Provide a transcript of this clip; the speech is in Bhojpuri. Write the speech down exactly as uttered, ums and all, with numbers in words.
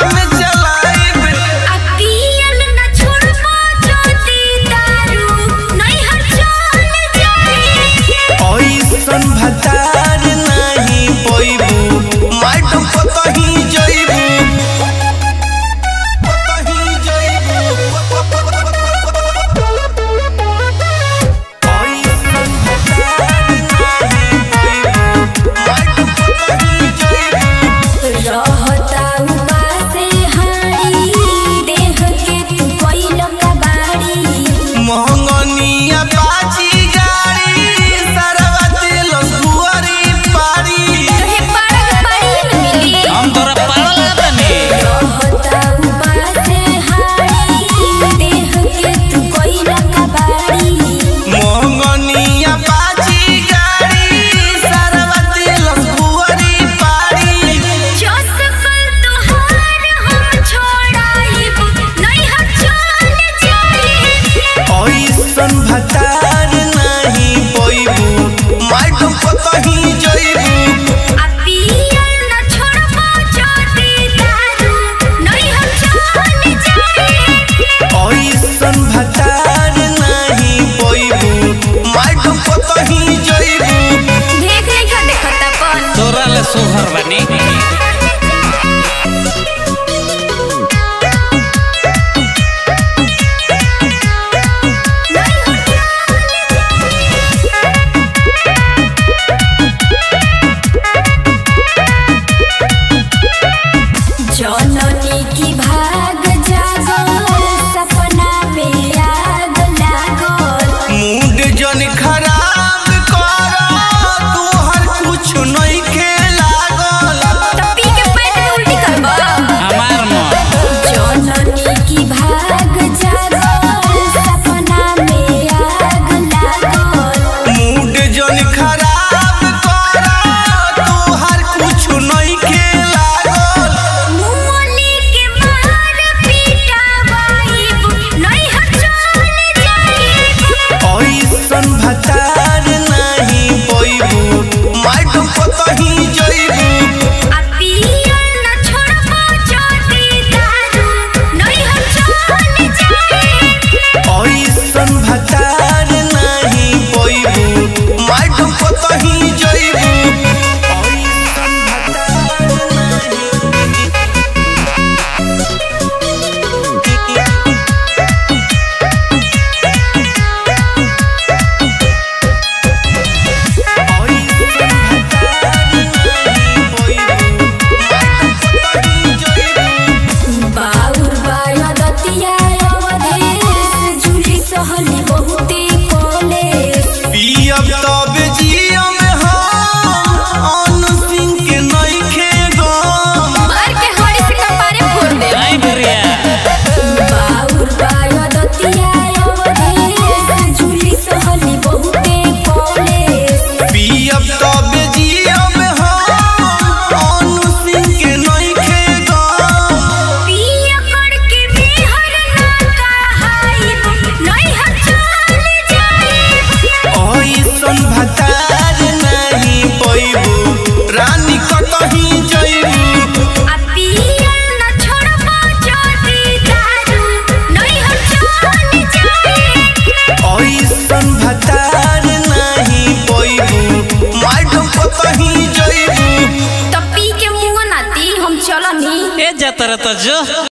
काम चलाइब। अपियल न छोड़बो ज्योति दारू नैहर चल जाई। ऐसन भतार नहीं पइबू मैडम कतही जइबू कतही जइबू। ऐसन भतार नहीं पइबू मैडम कतही जइबू। रहता उपासे हारी देह के तू कोइल कबाड़ी। मोहंगनिया बाजी गाड़ी सरवा तेल सुअरी पारी। तोहे पाड़क पाड़ी न मिली। हम तोरा पागल बने। रहता उपासे हारी देह के तू कोइल कबाड़ी। मोहंगनिया बाजी गाड़ी सरवा तेल सुअरी पारी। जोस कल तोहार हम छोड़ाइब नैहर चल जाई। ऐसन भतार नहीं पइबू मैडम कतही जइबू। अपियल न छोड़बो ज्योति दारू नैहर चल जाई। ऐसन भतार नहीं पइबू मैडम कतही जइबू। देख लेखा देखत अपन तोरा ले सोहर बनी। जननी की भाग जागल सपना में आग लागल। मूड जन खराब कर तोहर कुछ नइखे लागल। टप्पी के पेट में उल्टी करबा। हमार मन जननी की भाग जागल सपना में आग लागल। मूड जन खराब कर तोहर कुछ नइखे लागल। मुअली के मार पीटावाइब नैहर चल जाई। ऐसन भतार नहीं पइबू मैडम कतही जइबू। अपियल न छोड़बो ज्योति दारू नैहर चल जाई। ऐसन भतार नहीं पइबू मैडम कतही जइबू। ऐसन भतार बाउर बाया दतिया अवधेश झूली सहली बहुते कॉलेज। पियब तब जियम हम अनु सिंह के नइखे गम। मार के हड़ी से कपारे फोड़ दे। नहीं भरिया। बाउर बाया दतिया अवधेश झूली सहली बहुते कॉलेज। पियब तब जियम हम अनु सिंह के नइखे गम। पिया करके बिहर ना कहाइब नैहर चल जाई। ऐसन भतार नहीं पइबू रानी कतही जइबू। अपियल न छोड़बो ज्योति दारू नैहर चल जाई। ऐसन भतार नहीं पइबू मैडम कतही जइबू। टप्पी के मुंह नाती हम चलनी। ए जातर तो जो